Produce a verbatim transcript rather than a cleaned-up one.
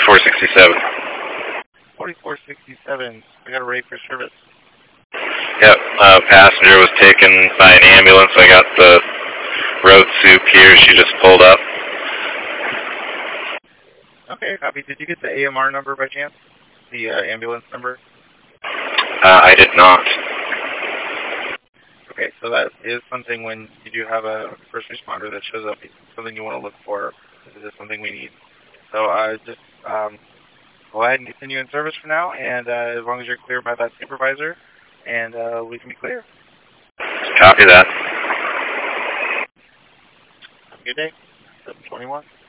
forty-four sixty-seven. forty-four sixty-seven. I got a rate for service. Yep, uh, passenger was taken by an ambulance. I got the road soup here. She just pulled up. Okay, copy. Did you get the A M R number by chance? The uh, ambulance number? Uh, I did not. Okay, so that is something when you do have a first responder that shows up, something you want to look for. This is something we need. So uh, just um, go ahead and continue in service for now, and uh, as long as you're cleared by that supervisor, and uh, we can be clear. Copy that. Have a good day. seven twenty-one.